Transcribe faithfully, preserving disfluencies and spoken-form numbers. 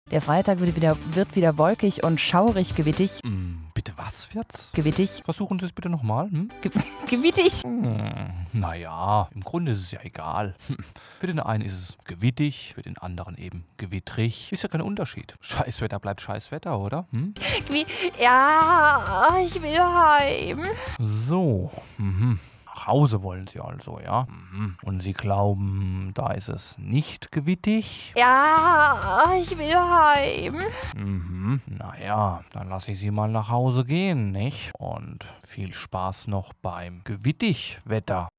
Der Freitag wird wieder, wird wieder wolkig und schaurig gewittig. Mm, bitte was wird's? Gewittig. Versuchen Sie es bitte nochmal. Hm? Ge gewittig. Hm, naja, im Grunde ist es ja egal. Hm. Für den einen ist es gewittig, für den anderen eben gewittrig. Ist ja kein Unterschied. Scheißwetter bleibt Scheißwetter, oder? Hm? Wie? Ja, ich will heim. So, mhm. Nach Hause wollen Sie also, ja? Mhm. Und Sie glauben, da ist es nicht gewittig? Ja, ich will heim. Mhm. Naja, dann lasse ich Sie mal nach Hause gehen, nicht? Und viel Spaß noch beim Gewittigwetter.